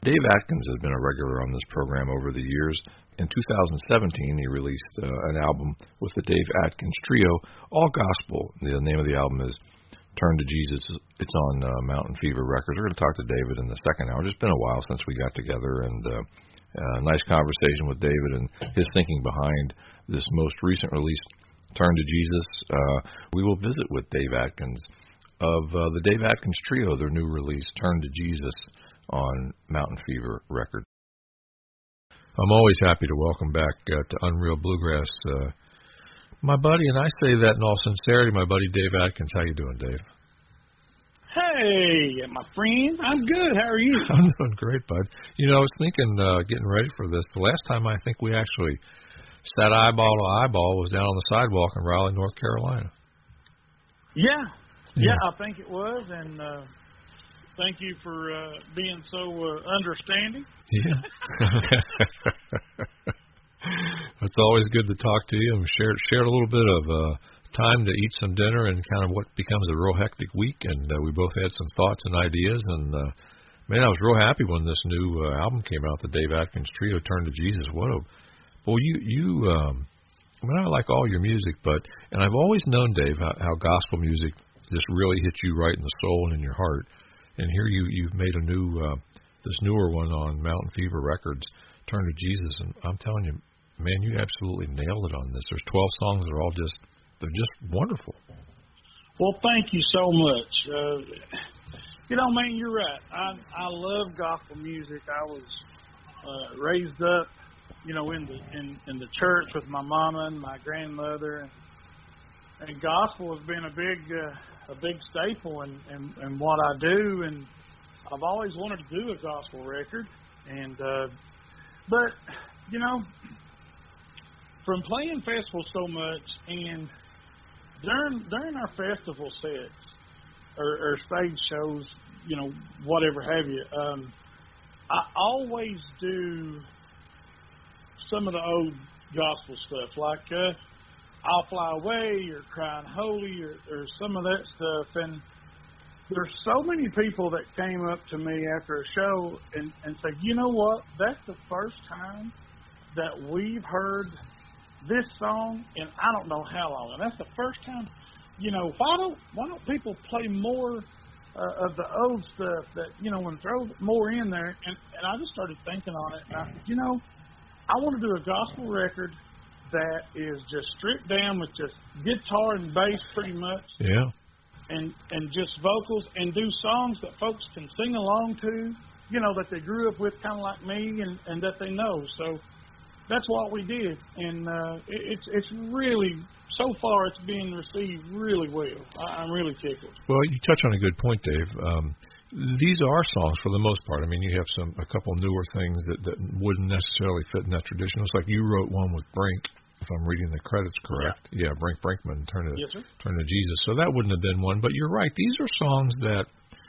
Dave Atkins has been a regular on this program over the years. In 2017, he released an album with the Dave Atkins Trio, all gospel. The name of the album is Turn to Jesus. It's on Mountain Fever Records. We're going to talk to David in the second hour. It's been a while since we got together, and nice conversation with David and his thinking behind this most recent release, Turn to Jesus. We will visit with Dave Atkins of the Dave Atkins Trio, their new release, Turn to Jesus, on Mountain Fever Records. I'm always happy to welcome back to Unreal Bluegrass my buddy, and I say that in all sincerity, my buddy Dave Atkins. How you doing, Dave? Hey, my friend. I'm good. How are you? I'm doing great, bud. You know, I was thinking, getting ready for this, the last time I think we actually sat eyeball to eyeball was down on the sidewalk in Raleigh, North Carolina. Yeah, I think it was, and thank you for being so understanding. Yeah. It's always good to talk to you and share a little bit of time to eat some dinner and kind of what becomes a real hectic week. And we both had some thoughts and ideas. And, man, I was real happy when this new album came out, the Dave Atkins Trio, Turn to Jesus. I mean, I like all your music, and I've always known, Dave, how gospel music just really hits you right in the soul and in your heart. And here you've made a this newer one on Mountain Fever Records, Turn to Jesus, and I'm telling you, man, you absolutely nailed it on this. There's 12 songs. They're just wonderful. Well, thank you so much. Man, you're right. I love gospel music. I was raised up, in the church with my mama and my grandmother, and gospel has been a big staple in what I do, and I've always wanted to do a gospel record, and but from playing festivals so much, and during our festival sets or stage shows, whatever have you, I always do some of the old gospel stuff, like I'll Fly Away or Crying Holy or some of that stuff. And there's so many people that came up to me after a show and said, you know what, that's the first time that we've heard this song in I don't know how long. And that's the first time, why don't people play more of the old stuff that, and throw more in there. And I just started thinking on it. And I said, I want to do a gospel record that is just stripped down with just guitar and bass pretty much. Yeah. And just vocals, and do songs that folks can sing along to, that they grew up with kind of like me and that they know. So that's what we did. And it's really, so far it's being received really well. I'm really tickled. Well, you touch on a good point, Dave. These are songs for the most part. I mean, you have a couple newer things that wouldn't necessarily fit in that tradition. It's like you wrote one with Brink, if I'm reading the credits correct. Yeah, Brink Brinkman, Turn to Jesus. So that wouldn't have been one. But you're right. These are songs that,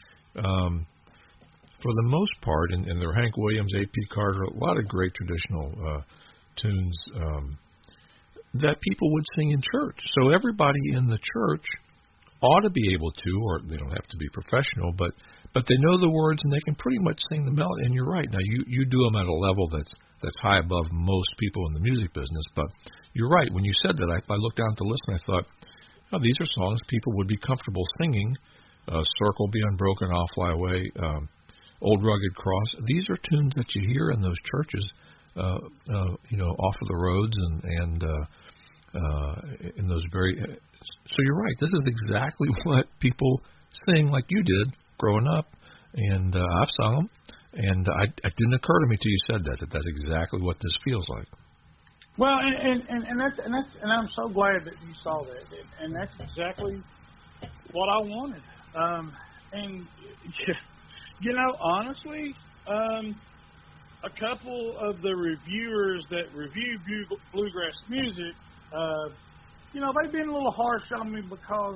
for the most part, and they're Hank Williams, A.P. Carter, a lot of great traditional tunes that people would sing in church. So everybody in the church ought to be able to, or they don't have to be professional, but they know the words and they can pretty much sing the melody. And you're right. Now you do them at a level that's high above most people in the music business. But you're right. When you said that, I looked down at the list and I thought, oh, these are songs people would be comfortable singing. Circle, Be Unbroken, I'll Fly Away, Old Rugged Cross. These are tunes that you hear in those churches, off of the roads and in those very. So you're right. This is exactly what people sing, like you did growing up, and I've sung them. And it didn't occur to me till you said that that's exactly what this feels like. Well, and I'm so glad that you saw that, and that's exactly what I wanted. And honestly, a couple of the reviewers that review bluegrass music, they've been a little harsh on me because,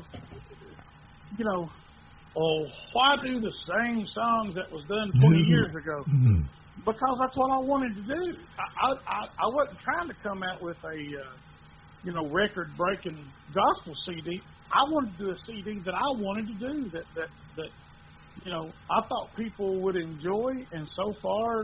why do the same songs that was done 20 years ago? Mm-hmm. Because that's what I wanted to do. I wasn't trying to come out with a, record-breaking gospel CD. I wanted to do a CD that I wanted to do, that I thought people would enjoy, and so far,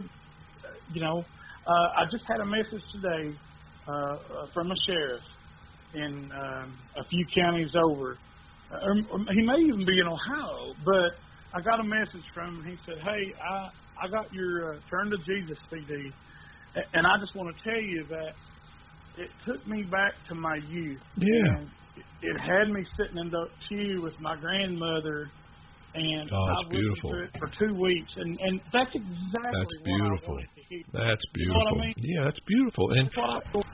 I just had a message today from a sheriff in a few counties over. He may even be in Ohio, but I got a message from him. He said, "Hey, I got your Turn to Jesus CD, and I just want to tell you that it took me back to my youth. Yeah. And it had me sitting in the pew with my grandmother, and I listened to it for 2 weeks, and that's exactly what I wanted to hear. That's beautiful. You know what I mean? Yeah, that's beautiful. And that's what I thought.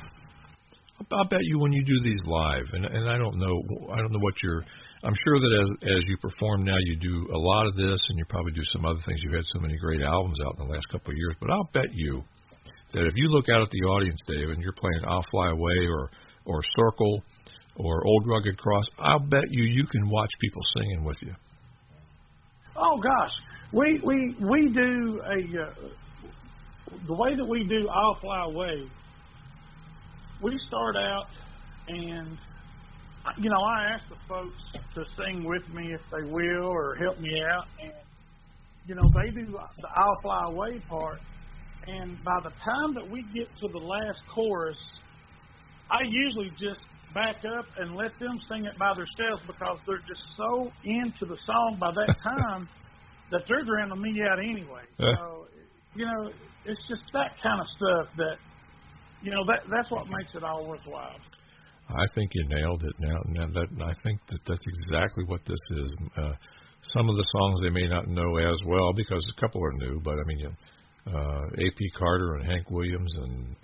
I'll bet you when you do these live, and I don't know what I'm sure that as you perform now, you do a lot of this, and you probably do some other things. You've had so many great albums out in the last couple of years, but I'll bet you that if you look out at the audience, Dave, and you're playing "I'll Fly Away" or "Circle" or "Old Rugged Cross," I'll bet you can watch people singing with you. Oh gosh, we do the way that we do "I'll Fly Away." We start out, and I ask the folks to sing with me if they will, or help me out, and they do the "I'll Fly Away" part, and by the time that we get to the last chorus, I usually just back up and let them sing it by themselves because they're just so into the song by that time that they're drowning me out anyway. So, it's just that kind of stuff that, that's what makes it all worthwhile. I think you nailed it now. I think that's exactly what this is. Some of the songs they may not know as well because a couple are new, but I mean, A.P. Carter and Hank Williams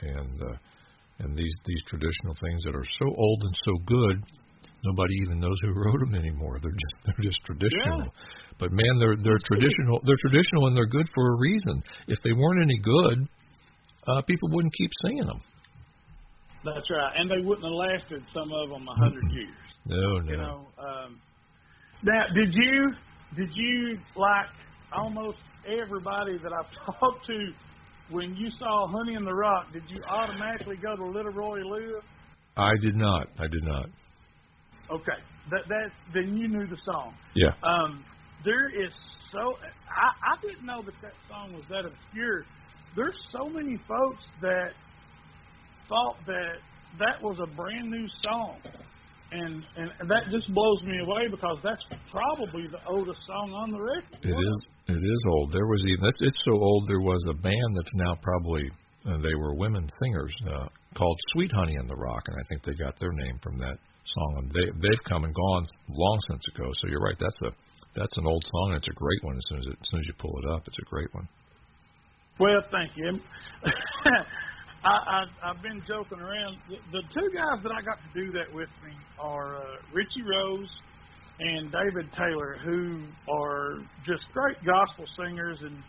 and these traditional things that are so old and so good, nobody even knows who wrote them anymore. They're just traditional. Yeah. But man, they're traditional. They're traditional and they're good for a reason. If they weren't any good, people wouldn't keep singing them. That's right, and they wouldn't have lasted, some of them, 100 years. No. Now, did you like almost everybody that I've talked to? When you saw Honey in the Rock, did you automatically go to Little Roy Live? I did not. Okay, then you knew the song. Yeah. There is I didn't know that song was that obscure. There's so many folks that thought that was a brand new song, and that just blows me away because that's probably the oldest song on the record. It is old. There was it's so old. There was a band that's now probably they were women singers called Sweet Honey in the Rock, and I think they got their name from that song. And they've come and gone long since ago. So you're right. That's an old song. And it's a great one. As soon as you pull it up, it's a great one. Well, thank you. I've been joking around. The two guys that I got to do that with me are Richie Rose and David Taylor, who are just great gospel singers. And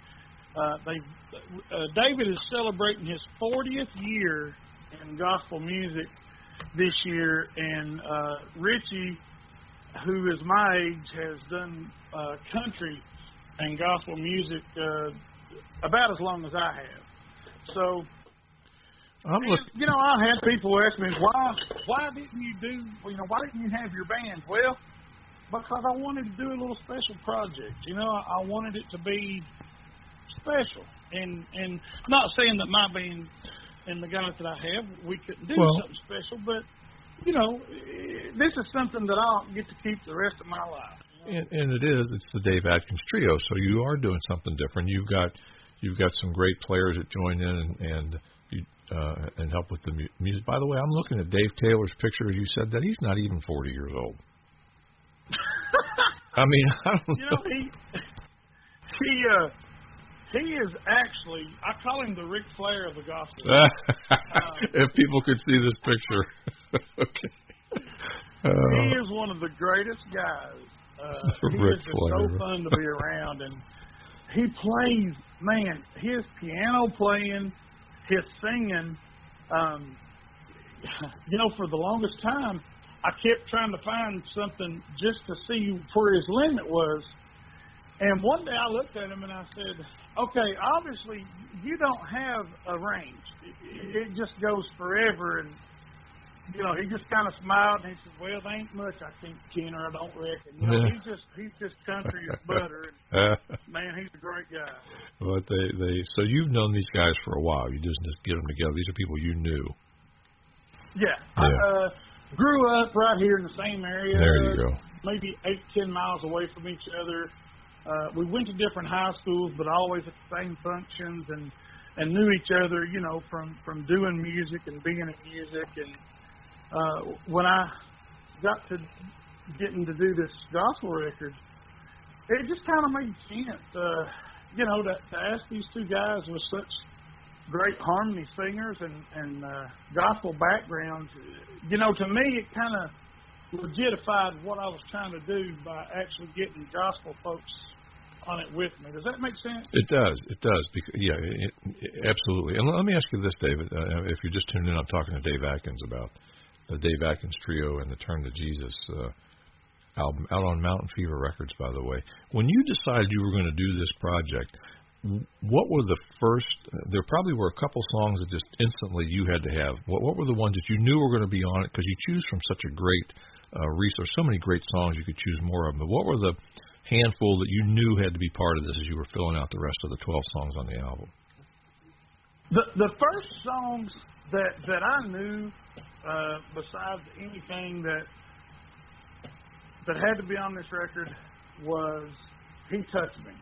David is celebrating his 40th year in gospel music this year, and Richie, who is my age, has done country and gospel music about as long as I have. So, I had people ask me, why didn't you have your band? Well, because I wanted to do a little special project. I wanted it to be special, and not saying that my band and the guys that I have, we couldn't do something special, but this is something that I'll get to keep the rest of my life. And it's the Dave Atkins Trio, so you are doing something different. You've got some great players that join in and help with the music. By the way, I'm looking at Dave Taylor's picture. You said that he's not even 40 years old. I mean, I don't know. He is actually, I call him the Ric Flair of the gospel. If people could see this picture. Okay. He is one of the greatest guys. He is just so fun to be around. And he plays, man, his piano playing, his singing, for the longest time, I kept trying to find something just to see where his limit was. And one day I looked at him and I said, okay, obviously you don't have a range. It just goes forever. And he just kind of smiled and he said, "Well, there ain't much I think, Kenner, I don't reckon." He's just country as butter. And, man, he's a great guy. But so you've known these guys for a while. You just get them together. These are people you knew. Yeah. I grew up right here in the same area. There you go. Maybe 8-10 miles away from each other. We went to different high schools, but always at the same functions, and knew each other, from doing music and being in music. And when I got to getting to do this gospel record, it just kind of made sense, to ask these two guys with such great harmony singers and gospel backgrounds. To me, it kind of legitified what I was trying to do by actually getting gospel folks on it with me. Does that make sense? It does. Because, Absolutely. And let me ask you this, David. If you're just tuning in, I'm talking to Dave Atkins about the Dave Atkins Trio and the Turn to Jesus album, out on Mountain Fever Records, by the way. When you decided you were going to do this project, what were the first? There probably were a couple songs that just instantly you had to have. What were the ones that you knew were going to be on it? Because you choose from such a great resource, so many great songs, you could choose more of them. But what were the handful that you knew had to be part of this as you were filling out the rest of the 12 songs on the album? The first songs that I knew, besides anything that had to be on this record, was "He Touched Me."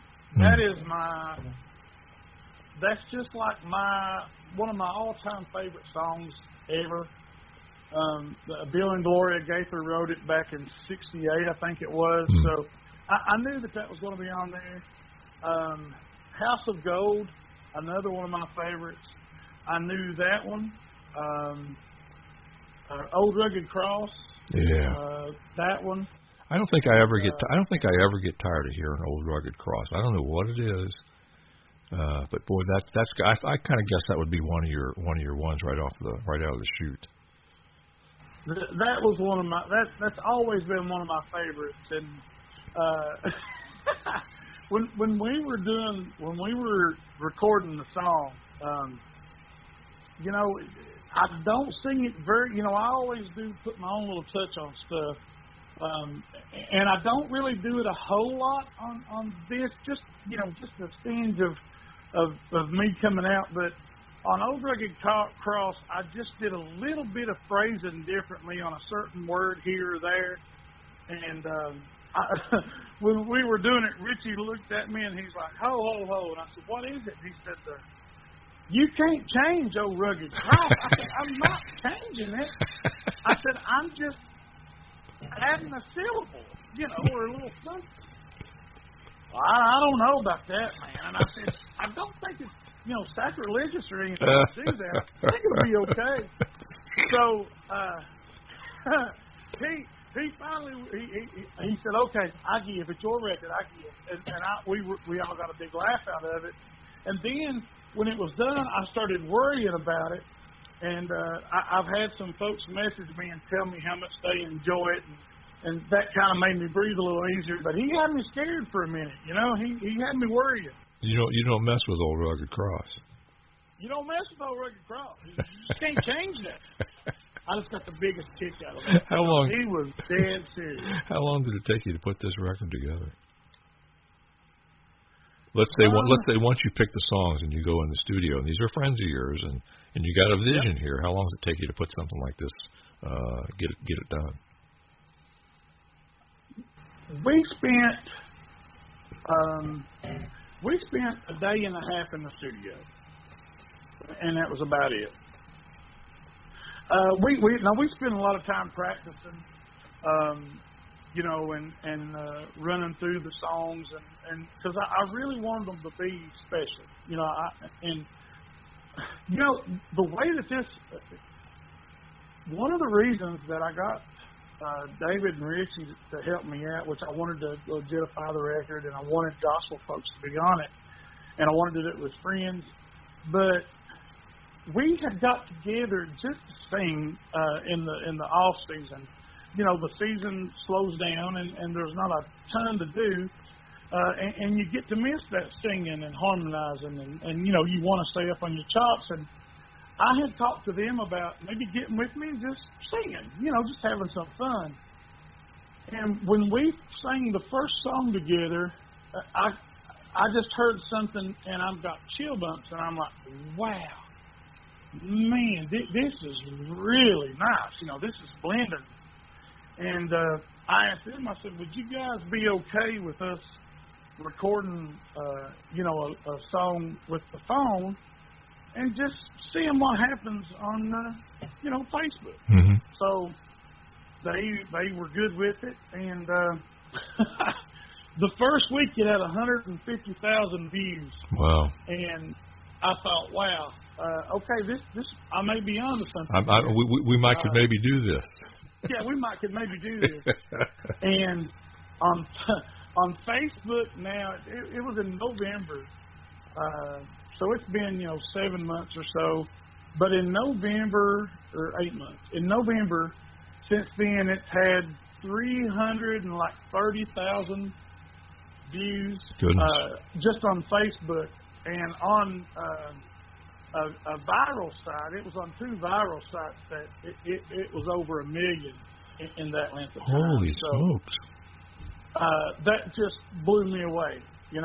That's just like one of my all-time favorite songs ever. Bill and Gloria Gaither wrote it back in '68, I think it was. So I knew that was going to be on there. House of Gold, another one of my favorites. I knew that one. Old Rugged Cross. Yeah. That one. I don't think I ever get tired of hearing Old Rugged Cross. I don't know what it is, but boy, that's I kind of guess that would be one of your ones right out of the chute. That was one of my that's always been one of my favorites. And when we were recording the song, I don't sing it very. I always do put my own little touch on stuff. And I don't really do it a whole lot on this, just a tinge of me coming out. But on Old Rugged Cross, I just did a little bit of phrasing differently on a certain word here or there. And when we were doing it, Richie looked at me and he's like, "Ho, ho, ho." And I said, "What is it?" And he said, "You can't change Old Rugged Cross." I said, "I'm not changing it." I said, "I'm just adding a syllable, or a little something." Well, I don't know about that, man. And I said, "I don't think it's, sacrilegious or anything to do that. I think it'll be okay." So he finally he said, "Okay, I give. It's your record. I give." And we all got a big laugh out of it. And then when it was done, I started worrying about it. And I've had some folks message me and tell me how much they enjoy it, and that kind of made me breathe a little easier. But he had me scared for a minute, He had me worrying. You don't mess with Old Rugged Cross. You don't mess with Old Rugged Cross. You just can't change that. I just got the biggest kick out of it. How long? He was dead serious. How long did it take you to put this record together? Let's say once you pick the songs and you go in the studio, and these are friends of yours, and you got a vision here. How long does it take you to put something like this, get it done? We spent a day and a half in the studio, and that was about it. We spent a lot of time practicing, and running through the songs, and because I really wanted them to be special, the way that this, one of the reasons that I got David and Richie to help me out, which I wanted to legitify the record, and I wanted gospel folks to be on it, and I wanted to do it with friends, but we had got together just to sing in the off season. The season slows down, and there's not a ton to do, and you get to miss that singing and harmonizing, and you want to stay up on your chops. And I had talked to them about maybe getting with me and just singing, just having some fun. And when we sang the first song together, I just heard something, and I've got chill bumps, and I'm like, wow, man, this is really nice. This is blending. And I asked them, I said, would you guys be okay with us recording, a song with the phone and just seeing what happens on, Facebook? Mm-hmm. So they were good with it, and the first week it had 150,000 views. Wow! And I thought, wow, okay, this I may be onto something. We might could maybe do this. Yeah, we could maybe do this. And on Facebook now, it was in November, so it's been 7 months or so. But in November, or 8 months, in November, since then it's had 330,000 views just on Facebook, and on a viral site. It was on 2 viral sites that it was over 1 million in that length of time. Holy smokes! That just blew me away,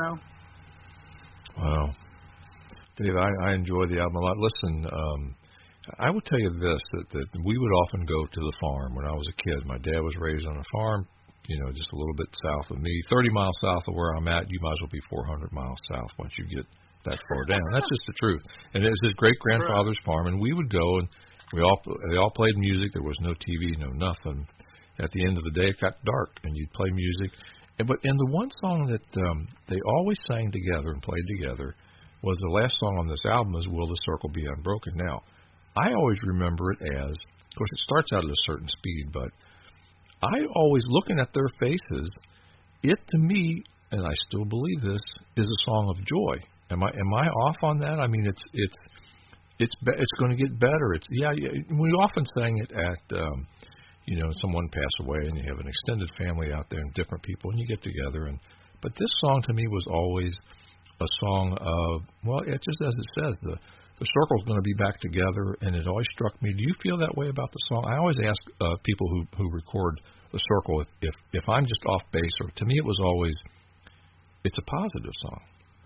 Wow. Dave, I enjoy the album a lot. Listen, I will tell you this, that we would often go to the farm when I was a kid. My dad was raised on a farm, just a little bit south of me. 30 miles south of where I'm at, you might as well be 400 miles south once you get that far down. That's just the truth. And it was his great-grandfather's farm, and we would go, and they all played music. There was no TV, no nothing. At the end of the day, it got dark, and you'd play music. And the one song that they always sang together and played together was the last song on this album is Will the Circle Be Unbroken. Now, I always remember it as, of course, it starts out at a certain speed, but I always, looking at their faces, it to me, and I still believe this, is a song of joy. Am I off on that? I mean, it's going to get better. We often sang it at someone pass away and you have an extended family out there and different people and you get together, but this song to me was always a song of, well, it's just as it says, the circle's going to be back together, and it always struck me. Do you feel that way about the song? I always ask people who record the circle if I'm just off base, or to me it was always, it's a positive song.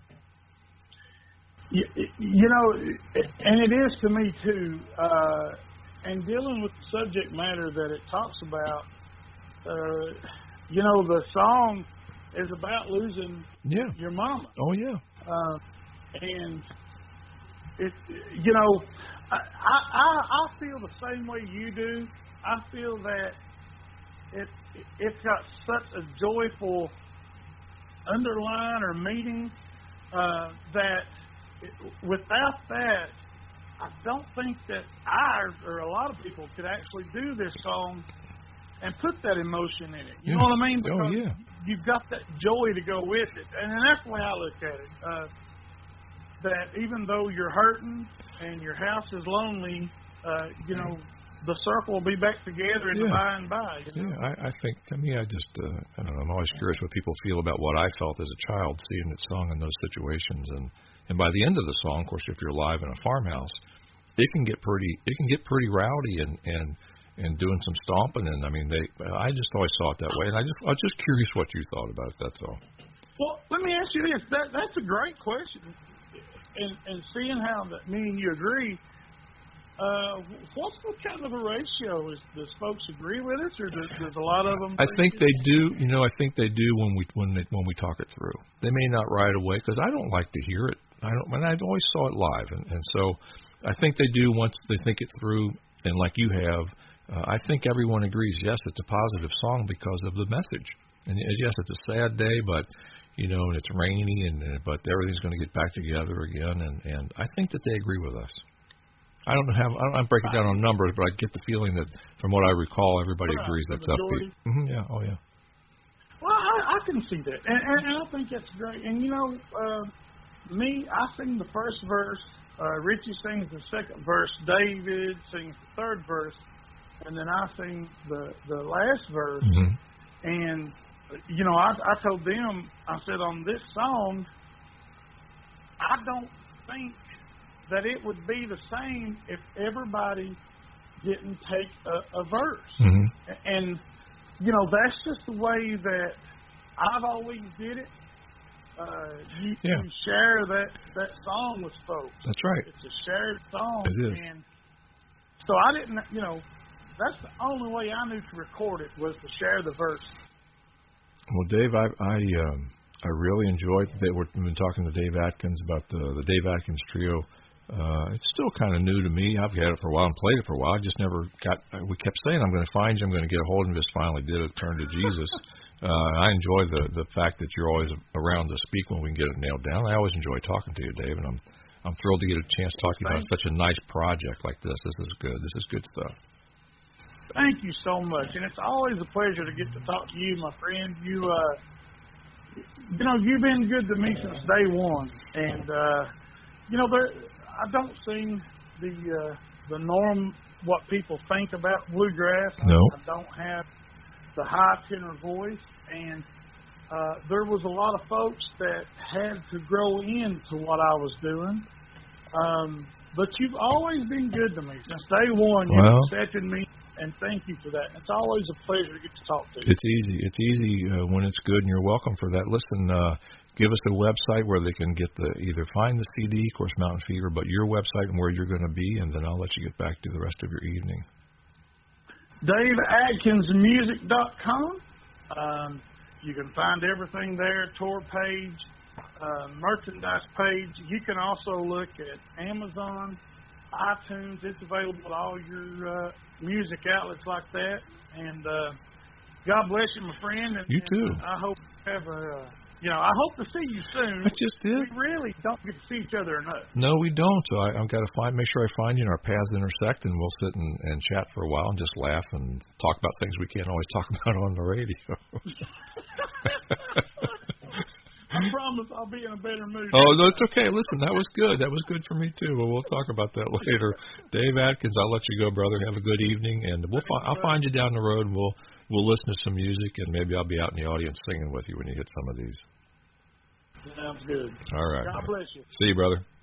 And it is to me too. And dealing with the subject matter that it talks about, the song is about losing your mama. Oh, yeah. And, I feel the same way you do. I feel that it's got such a joyful underline or meaning that without that, I don't think that or a lot of people could actually do this song and put that emotion in it. You know what I mean? Because you've got that joy to go with it. And that's the way I look at it. That even though you're hurting and your house is lonely, the circle will be back together in the by and by. I think, to me, I don't know, I'm always curious what people feel about what I felt as a child seeing it sung in those situations. And by the end of the song, of course, if you're live in a farmhouse, it can get pretty rowdy and doing some stomping. And I mean, I just always saw it that way. And I was just curious what you thought about it. That's all. Well, let me ask you this. That's a great question. And seeing how that me and you agree, what's the kind of a ratio? Does folks agree with us, or does a lot of them? I think they do. I think they do when we talk it through. They may not right away because I don't like to hear it. I always saw it live, and so I think they do once they think it through. And like you have, I think everyone agrees. Yes, it's a positive song because of the message. And yes, it's a sad day, but and it's rainy, but everything's going to get back together again. And I think that they agree with us. I don't break it down on numbers, but I get the feeling that from what I recall, everybody agrees that's upbeat. Mm-hmm, yeah. Oh, yeah. Well, I can see that, and I think that's great. And I sing the first verse. Richie sings the second verse. David sings the third verse, and then I sing the last verse. Mm-hmm. And I told them, I said, on this song, I don't think that it would be the same if everybody didn't take a verse. Mm-hmm. And, you know, that's just the way that I've always did it. You share that song with folks. That's right. It's a shared song. It is. And so I didn't, you know, that's the only way I knew to record it was to share the verse. Well, Dave, I really enjoyed that we've been talking to Dave Atkins about the Dave Atkins Trio. It's still kind of new to me. I've had it for a while and played it for a while. I just never we kept saying, I'm going to find you, I'm going to get a hold of him. Just finally did it, turned to Jesus. I enjoy the fact that you're always around to speak when we can get it nailed down. I always enjoy talking to you, Dave, and I'm thrilled to get a chance to talk to you about such a nice project like this. This is good. This is good stuff. Thank you so much, and it's always a pleasure to get to talk to you, my friend. You know, you've been good to me since day one, and you know, I don't sing the norm what people think about bluegrass. No. I don't have the high tenor voice, and there was a lot of folks that had to grow into what I was doing. But you've always been good to me since day one. You've accepted me, and thank you for that. It's always a pleasure to get to talk to you. It's easy. It's easy when it's good, and you're welcome for that. Listen, give us a website where they can get either find the CD, of course, Mountain Fever, but your website and where you're going to be, and then I'll let you get back to the rest of your evening. DaveAtkinsMusic.com. You can find everything there, tour page, merchandise page. You can also look at Amazon, iTunes. It's available at all your music outlets like that. And God bless you, my friend. And, you too. And I hope you have I hope to see you soon. I just did. We really don't get to see each other enough. No, we don't. So I've got to make sure I find you and our paths intersect, and we'll sit and chat for a while and just laugh and talk about things we can't always talk about on the radio. I promise I'll be in a better mood. Oh, no, it's okay. Listen, that was good. That was good for me, too. Well, we'll talk about that later. Dave Atkins, I'll let you go, brother. Have a good evening, and I'll find you down the road, and we'll listen to some music, and maybe I'll be out in the audience singing with you when you hit some of these. Sounds good. All right. God bless you. See you, brother.